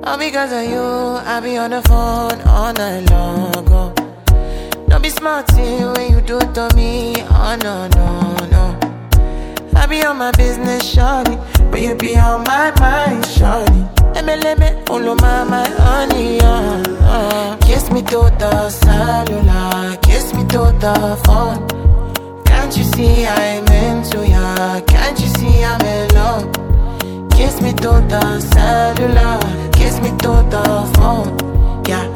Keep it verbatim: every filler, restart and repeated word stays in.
All because of you, I be on the phone all night long. Oh. Don't be smart when you do it to me. Oh no, no, no. I be on my business, shawty, but you be on my mind, shawty. Let me, let me, follow my, my honey, uh, uh. Kiss me to the cellular, kiss me to the phone. Can't you see I'm in